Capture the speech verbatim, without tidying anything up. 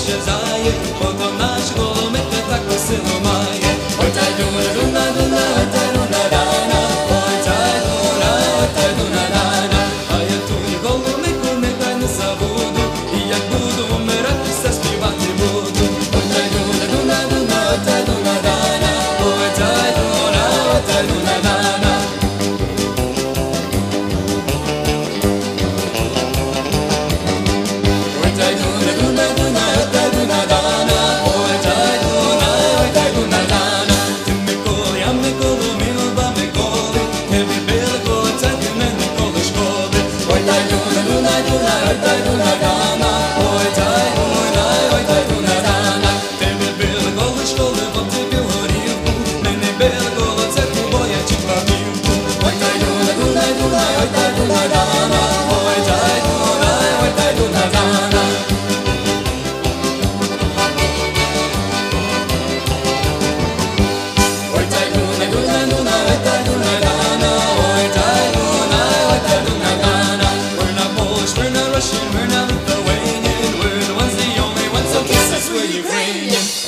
щезає, бо до нашого мити так весело має. Ой, та дуна, дуна, дуна, ой, та дуна, дана, ой, та дуна, ой, та дуна, дана. А я твою голубику нехай не забуду, і як буду вмирати, все співати буду. Ой, та дуна, дуна, дуна, ой, та дуна, дана, ой, та дуна, ой, та дуна, дана. Ой, та дуна, дуна, дуна, ой, та дуна, дана, ой, та дуна, ой, та дуна, дана. Ти Микола, я Микола, ми оба Миколи, ми вибили коло церкви, ми Миколи школи. Ой, та дуна, дуна, дуна, ой, та дуна, дана, ой, та дуна, ой, та дуна, дана. Ти вибили коло школи, бо ти пів горілку, ми не били коло церкви, бо я чекла півку. Ой, та дуна, дуна, дуна, ой, та дуна, дана, ой, та дуна, ой, та дуна, дана. Ой, та дуна, дуна, дуна, ой, та дуна, dana, ой, та дуна, ой, та дуна, dana. We're not Polish, we're not Russian, we're not Lithuanian, we're the ones, the only ones, so kiss us, we're Ukrainian.